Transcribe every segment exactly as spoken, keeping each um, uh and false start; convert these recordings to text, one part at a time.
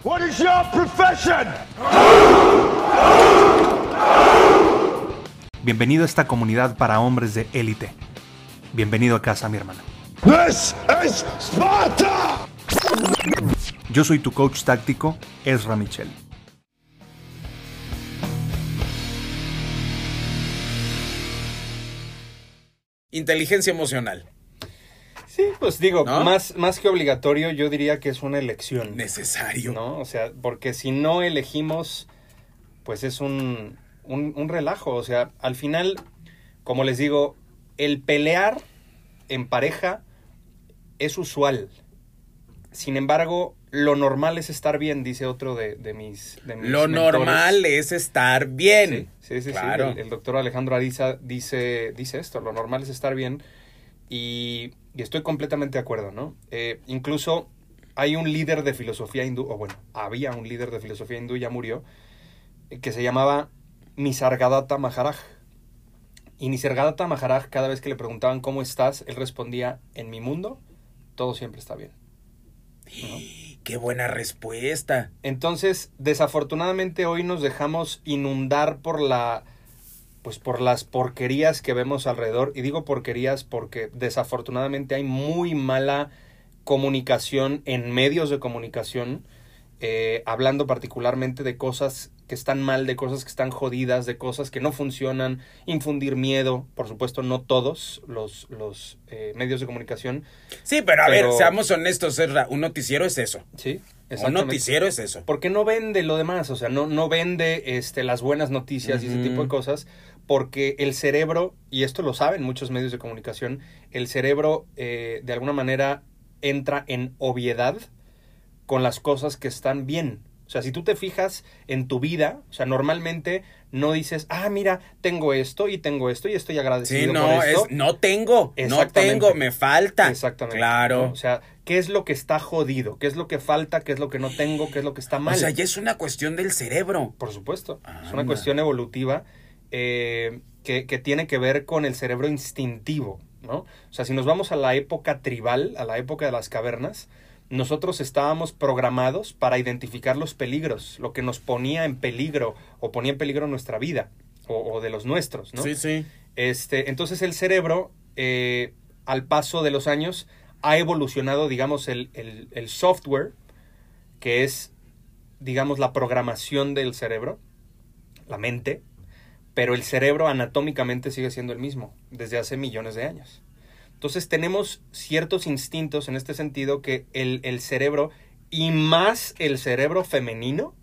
What is your profession? Bienvenido a esta comunidad para hombres de élite. Bienvenido a casa, mi hermano. This is Sparta! Yo soy tu coach táctico, Ezra Michel. Inteligencia emocional. Sí, pues digo, ¿no? más, más que obligatorio, yo diría que es una elección. Necesario. ¿No? O sea, porque si no elegimos, pues es un, un, un relajo. O sea, al final, como les digo, el pelear en pareja es usual. Sin embargo, lo normal es estar bien, dice otro de, de mis de mis Lo mentores. normal es estar bien. Sí, sí, sí. Claro. sí. El, el doctor Alejandro Ariza dice, dice esto, lo normal es estar bien. Y, y estoy completamente de acuerdo, ¿no? Eh, incluso hay un líder de filosofía hindú, o bueno, había un líder de filosofía hindú, ya murió, que se llamaba Nisargadatta Maharaj. Y Nisargadatta Maharaj, cada vez que le preguntaban cómo estás, él respondía, en mi mundo, todo siempre está bien. ¿No? ¡Qué buena respuesta! Entonces, desafortunadamente hoy nos dejamos inundar por la... pues por las porquerías que vemos alrededor. Y digo porquerías porque desafortunadamente hay muy mala comunicación en medios de comunicación, eh, hablando particularmente de cosas que están mal, de cosas que están jodidas, de cosas que no funcionan, infundir miedo. Por supuesto, no todos los, los eh, medios de comunicación. Sí, pero a Pero- ver, seamos honestos, Ezra, un noticiero es eso. Sí, Un exactamente. noticiero es eso. Porque no vende lo demás, o sea, no, no vende este, las buenas noticias y ese Ujú. tipo de cosas, porque el cerebro, y esto lo saben muchos medios de comunicación, el cerebro eh, de alguna manera entra en obviedad con las cosas que están bien. O sea, si tú te fijas en tu vida, o sea, normalmente no dices, ah, mira, tengo esto y tengo esto y estoy agradecido Sí, no, por esto. es, no tengo, no Exactamente. tengo, me falta. Exactamente. Claro. ¿No? O sea, ¿qué es lo que está jodido? ¿Qué es lo que falta? ¿Qué es lo que no tengo? ¿Qué es lo que está mal? O sea, ya es una cuestión del cerebro. Por supuesto. Es Anda. una cuestión evolutiva eh, que, que tiene que ver con el cerebro instintivo, ¿no? O sea, si nos vamos a la época tribal, a la época de las cavernas, nosotros estábamos programados para identificar los peligros, lo que nos ponía en peligro o ponía en peligro nuestra vida o, o de los nuestros, ¿no? Sí, sí. Este, entonces el cerebro, eh, al paso de los años, ha evolucionado, digamos, el, el, el software, que es, digamos, la programación del cerebro, la mente, pero el cerebro anatómicamente sigue siendo el mismo desde hace millones de años. Entonces tenemos ciertos instintos en este sentido que el, el cerebro, y más el cerebro femenino,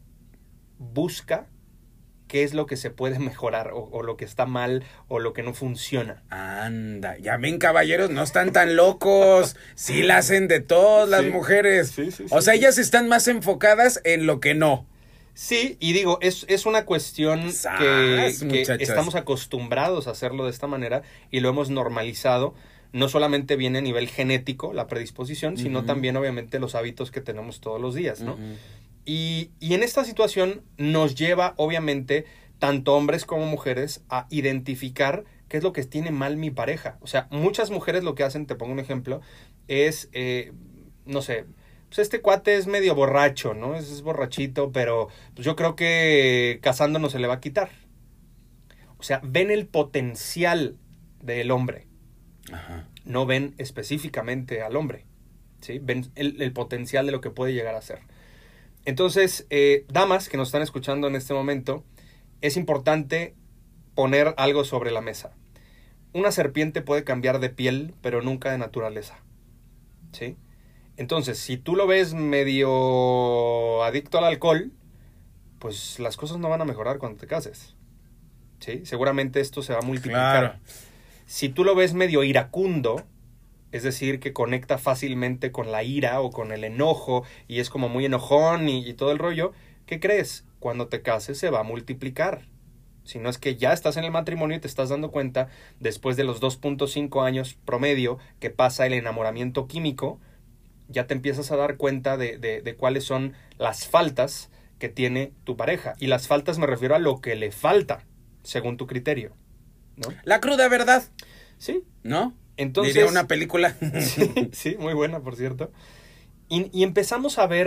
busca qué es lo que se puede mejorar o, o lo que está mal o lo que no funciona. Anda, ya ven, caballeros, no están tan locos. Sí la hacen de todas las Sí. mujeres. Sí, sí, o sí, sea, sí. ellas están más enfocadas en lo que no. Sí, y digo, es, es una cuestión Sas, que, que muchachas. estamos acostumbrados a hacerlo de esta manera y lo hemos normalizado. No solamente viene a nivel genético, la predisposición, sino Ujú. también obviamente los hábitos que tenemos todos los días, ¿no? Ujú. Y, y en esta situación nos lleva, obviamente, tanto hombres como mujeres, a identificar qué es lo que tiene mal mi pareja. O sea, muchas mujeres lo que hacen, te pongo un ejemplo, es, eh, no sé, pues este cuate es medio borracho, ¿no? Es, es borrachito, pero pues yo creo que casándonos se le va a quitar. O sea, ven el potencial del hombre, Ajá. no ven específicamente al hombre, ¿sí? Ven el, el potencial de lo que puede llegar a ser. Entonces, eh, damas que nos están escuchando en este momento, es importante poner algo sobre la mesa. Una serpiente puede cambiar de piel, pero nunca de naturaleza, ¿sí? Entonces, si tú lo ves medio adicto al alcohol, pues las cosas no van a mejorar cuando te cases, ¿sí? Seguramente esto se va a multiplicar. Claro. Si tú lo ves medio iracundo, es decir, que conecta fácilmente con la ira o con el enojo y es como muy enojón y, y todo el rollo, ¿qué crees? Cuando te cases se va a multiplicar. Si no es que ya estás en el matrimonio y te estás dando cuenta, después de los dos punto cinco años promedio que pasa el enamoramiento químico, ya te empiezas a dar cuenta de, de, de cuáles son las faltas que tiene tu pareja. Y las faltas me refiero a lo que le falta, según tu criterio, ¿no? La cruda verdad, Sí. ¿no? Entonces, Diría una película. sí, sí, muy buena, por cierto. Y, y empezamos a ver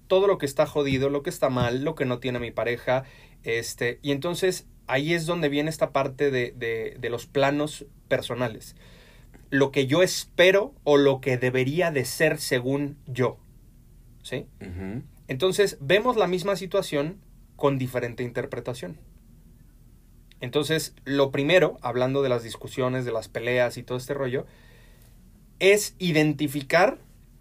todo lo que está jodido, lo que está mal, lo que no tiene mi pareja, este, y entonces ahí es donde viene esta parte de, de, de los planos personales. Lo que yo espero o lo que debería de ser según yo, ¿sí? Uh-huh. Entonces, vemos la misma situación con diferente interpretación. Entonces, lo primero, hablando de las discusiones, de las peleas y todo este rollo, es identificar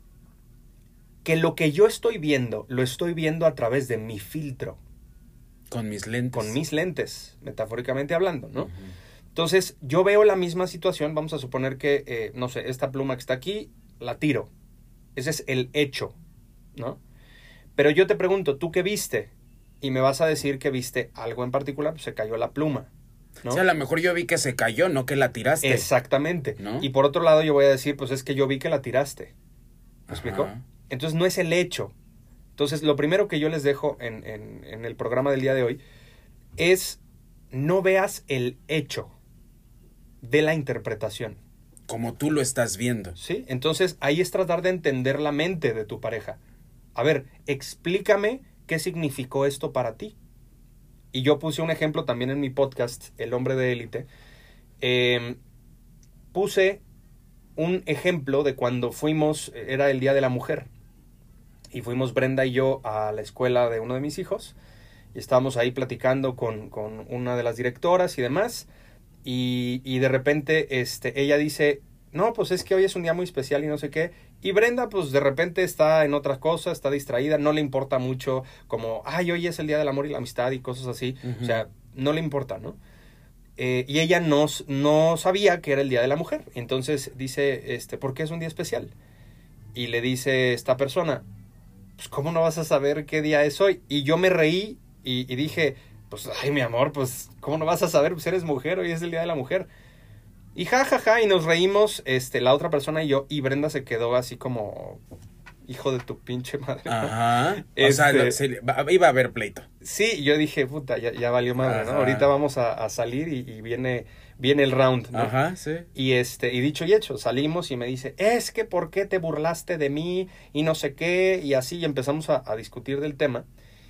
que lo que yo estoy viendo, lo estoy viendo a través de mi filtro. Con mis lentes. Con mis lentes, metafóricamente hablando, ¿no? Uh-huh. Entonces, yo veo la misma situación, vamos a suponer que, eh, no sé, esta pluma que está aquí, la tiro. Ese es el hecho, ¿no? Pero yo te pregunto, ¿tú qué viste? Y me vas a decir que viste algo en particular, pues se cayó la pluma, ¿no? O sea, a lo mejor yo vi que se cayó, no que la tiraste. Exactamente. ¿No? Y por otro lado yo voy a decir, pues es que yo vi que la tiraste. ¿Me explico? Entonces no es el hecho. Entonces lo primero que yo les dejo en, en, en el programa del día de hoy es no veas el hecho de la interpretación. Como tú lo estás viendo. Sí, entonces ahí es tratar de entender la mente de tu pareja. A ver, explícame qué significó esto para ti. Y yo puse un ejemplo también en mi podcast, El Hombre de Élite. Eh, puse un ejemplo de cuando fuimos, era el Día de la Mujer. Y fuimos Brenda y yo a la escuela de uno de mis hijos. Y estábamos ahí platicando con, con una de las directoras y demás. Y, y de repente este, ella dice, no, pues es que hoy es un día muy especial y no sé qué. Y Brenda, pues de repente está en otras cosas, está distraída, no le importa mucho como, ay, hoy es el Día del Amor y la Amistad y cosas así. Uh-huh. O sea, no le importa, ¿no? Eh, y ella no, no sabía que era el Día de la Mujer. Entonces dice, este, ¿por qué es un día especial? Y le dice esta persona, pues ¿cómo no vas a saber qué día es hoy? Y yo me reí y, y dije, pues, ay, mi amor, pues, ¿cómo no vas a saber? Pues eres mujer, hoy es el Día de la Mujer. Y ja, ja, ja, y nos reímos, este, la otra persona y yo, y Brenda se quedó así como, hijo de tu pinche madre. Ajá. Este, o sea, lo, se, iba a haber pleito. Sí, yo dije, puta, ya, ya valió madre, Ajá. ¿no? Ahorita vamos a, a salir y, y viene, viene el round, ¿no? Ajá, sí. Y este, y dicho y hecho, salimos y me dice, es que ¿por qué te burlaste de mí? Y no sé qué, y así, y empezamos a, a discutir del tema.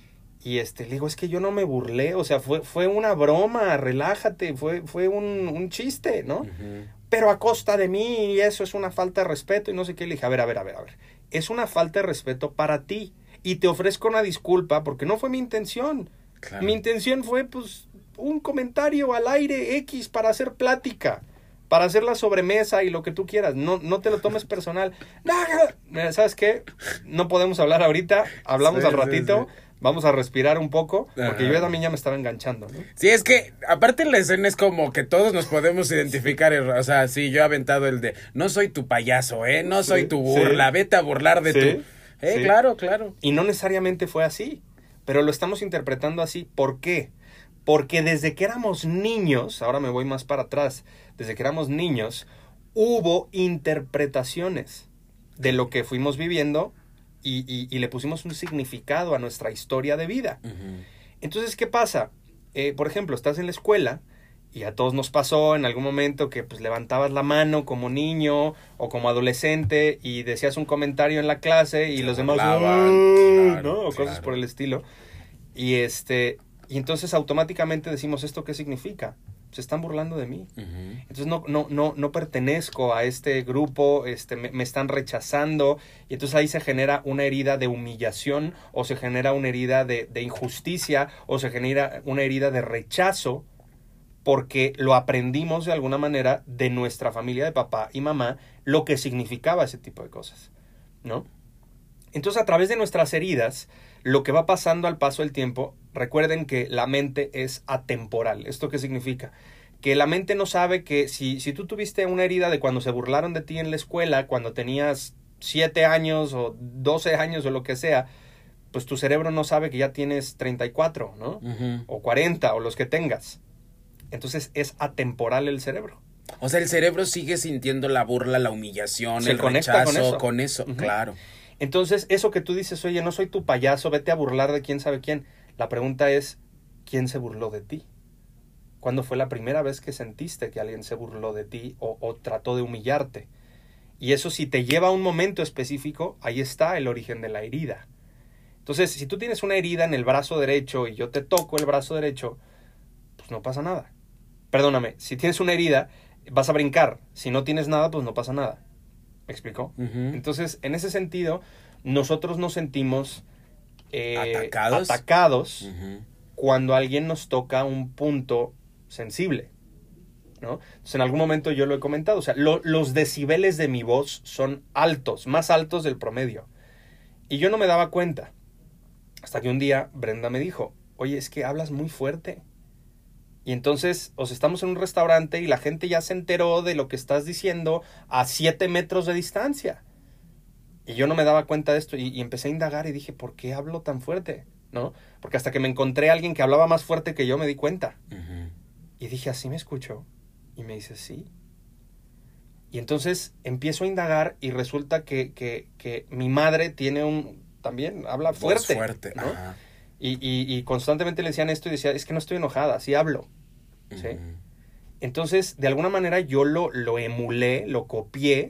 Y este, le digo, es que yo no me burlé, o sea, fue, fue una broma, relájate, fue, fue un, un chiste, ¿no? Uh-huh. Pero a costa de mí, y eso es una falta de respeto, y no sé qué. Le dije, a ver, a ver, a ver, a ver, es una falta de respeto para ti, y te ofrezco una disculpa, porque no fue mi intención. Claro. Mi intención fue, pues, un comentario al aire X para hacer plática, para hacer la sobremesa y lo que tú quieras, no, no te lo tomes personal. No, ¿sabes qué? No podemos hablar ahorita, hablamos sí, al ratito. Sí, sí. Vamos a respirar un poco, porque Ajá. yo también ya me estaba enganchando, ¿no? Sí, es que, aparte la escena es como que todos nos podemos identificar, o sea, sí, yo he aventado el de, no soy tu payaso, ¿eh? No soy sí, tu burla, sí. Vete a burlar de sí, tu... Eh, sí. claro, claro. Y no necesariamente fue así, pero lo estamos interpretando así. ¿Por qué? Porque desde que éramos niños, ahora me voy más para atrás, desde que éramos niños, hubo interpretaciones de lo que fuimos viviendo. Y, y, y le pusimos un significado a nuestra historia de vida. Uh-huh. Entonces, ¿qué pasa? Eh, por ejemplo, estás en la escuela y a todos nos pasó en algún momento que pues levantabas la mano como niño o como adolescente y decías un comentario en la clase y Se los demás burlaban, claro, ¿no? O claro. cosas por el estilo. Y este y entonces automáticamente decimos, ¿esto qué significa? Se están burlando de mí. Uh-huh. Entonces no, no, no, no pertenezco a este grupo, este, me, me están rechazando. Y entonces ahí se genera una herida de humillación, o se genera una herida de, de injusticia, o se genera una herida de rechazo, porque lo aprendimos de alguna manera de nuestra familia de papá y mamá, lo que significaba ese tipo de cosas, ¿no? Entonces a través de nuestras heridas, lo que va pasando al paso del tiempo, recuerden que la mente es atemporal. ¿Esto qué significa? Que la mente no sabe que si, si tú tuviste una herida de cuando se burlaron de ti en la escuela, cuando tenías siete años o doce años o lo que sea, pues tu cerebro no sabe que ya tienes treinta y cuatro, ¿no? Uh-huh. O cuarenta o los que tengas. Entonces es atemporal el cerebro. O sea, el cerebro sigue sintiendo la burla, la humillación, se el conecta rechazo, con eso. Con eso uh-huh. Claro. Entonces, eso que tú dices, oye, no soy tu payaso, vete a burlar de quién sabe quién. La pregunta es, ¿quién se burló de ti? ¿Cuándo fue la primera vez que sentiste que alguien se burló de ti o, o trató de humillarte? Y eso si te lleva a un momento específico, ahí está el origen de la herida. Entonces, si tú tienes una herida en el brazo derecho y yo te toco el brazo derecho, pues no pasa nada. Perdóname, si tienes una herida, vas a brincar. Si no tienes nada, pues no pasa nada. ¿Me explicó? Uh-huh. Entonces, en ese sentido, nosotros nos sentimos eh, atacados, atacados uh-huh. cuando alguien nos toca un punto sensible, ¿no? Entonces, en algún momento yo lo he comentado, o sea, lo, los decibeles de mi voz son altos, más altos del promedio. Y yo no me daba cuenta. Hasta que un día Brenda me dijo, oye, es que hablas muy fuerte. Y entonces, o sea, estamos en un restaurante y la gente ya se enteró de lo que estás diciendo a siete metros de distancia. Y yo no me daba cuenta de esto y, y empecé a indagar y dije, ¿por qué hablo tan fuerte? ¿No? Porque hasta que me encontré a alguien que hablaba más fuerte que yo me di cuenta. Uh-huh. Y dije, ¿así me escucho? Y me dice, sí. Y entonces empiezo a indagar y resulta que, que, que mi madre tiene un... también habla fuerte. Voz fuerte, ¿no? ajá. Y, y, y constantemente le decían esto y decía, es que no estoy enojada, así hablo. ¿Sí? Uh-huh. Entonces, de alguna manera yo lo, lo emulé, lo copié,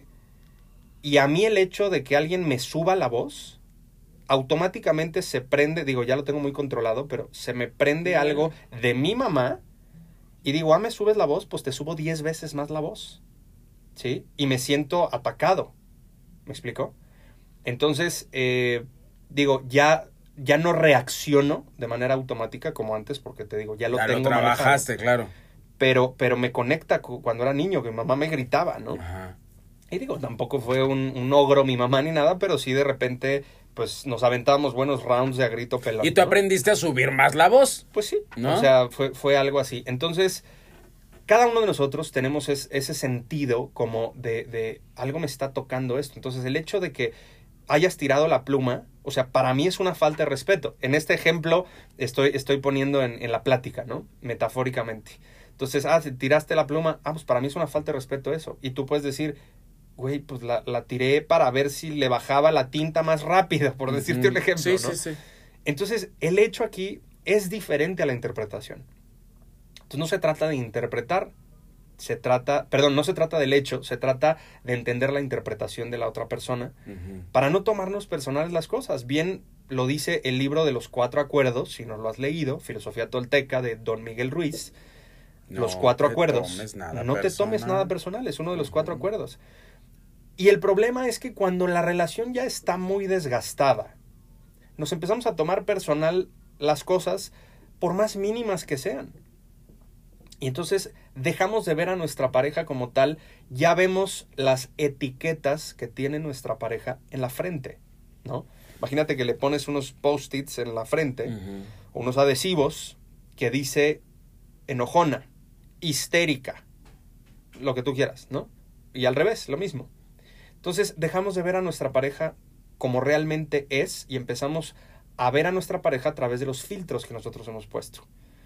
y a mí el hecho de que alguien me suba la voz, automáticamente se prende, digo, ya lo tengo muy controlado, pero se me prende uh-huh. algo de mi mamá, y digo, ah, ¿me subes la voz? Pues te subo diez veces más la voz. ¿Sí? Y me siento atacado. ¿Me explico? Entonces, eh, digo, ya... ya no reacciono de manera automática como antes, porque te digo, ya lo ya tengo lo trabajaste, manejado. claro. Pero, pero me conecta cu- cuando era niño, que mi mamá me gritaba, ¿no? Ajá. Y digo, tampoco fue un, un ogro mi mamá ni nada, pero sí de repente, pues nos aventábamos buenos rounds de a grito pelón. Y tú ¿no? aprendiste a subir más la voz. Pues sí, ¿no? O sea, fue, fue algo así. Entonces, cada uno de nosotros tenemos es, ese sentido como de, de algo me está tocando esto. Entonces, el hecho de que hayas tirado la pluma, o sea, para mí es una falta de respeto. En este ejemplo estoy, estoy poniendo en, en la plática, ¿no? Metafóricamente. Entonces, ah, si tiraste la pluma, ah, pues para mí es una falta de respeto eso. Y tú puedes decir, güey, pues la, la tiré para ver si le bajaba la tinta más rápido, por decirte uh-huh. un ejemplo, sí, ¿no? Sí, sí, sí. Entonces, el hecho aquí es diferente a la interpretación. Entonces, no se trata de interpretar, se trata, perdón, no se trata del hecho, se trata de entender la interpretación de la otra persona Uh-huh. para no tomarnos personales las cosas. Bien lo dice el libro de los cuatro acuerdos, si no lo has leído, Filosofía Tolteca de Don Miguel Ruiz. No los cuatro te acuerdos. tomes nada no te personal. tomes nada personal, es uno de los Uh-huh. cuatro acuerdos. Y el problema es que cuando la relación ya está muy desgastada, nos empezamos a tomar personal las cosas por más mínimas que sean. Y entonces dejamos de ver a nuestra pareja como tal, ya vemos las etiquetas que tiene nuestra pareja en la frente, ¿no? Imagínate que le pones unos post-its en la frente, Uh-huh. o unos adhesivos que dice enojona, histérica, lo que tú quieras, ¿no? Y al revés, lo mismo. Entonces dejamos de ver a nuestra pareja como realmente es y empezamos a ver a nuestra pareja a través de los filtros que nosotros hemos puesto.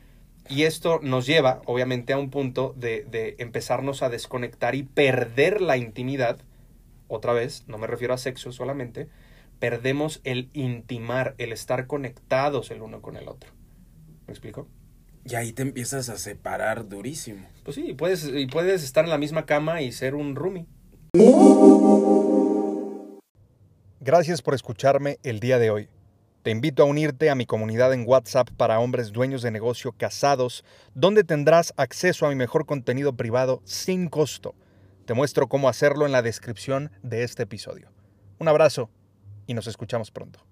Y esto nos lleva, obviamente, a un punto de, de empezarnos a desconectar y perder la intimidad. Otra vez, no me refiero a sexo solamente. Perdemos el intimar, el estar conectados el uno con el otro. ¿Me explico? Y ahí te empiezas a separar durísimo. Pues sí, y puedes, y puedes estar en la misma cama y ser un roomie. Gracias por escucharme el día de hoy. Te invito a unirte a mi comunidad en WhatsApp para hombres dueños de negocio casados, donde tendrás acceso a mi mejor contenido privado sin costo. Te muestro cómo hacerlo en la descripción de este episodio. Un abrazo y nos escuchamos pronto.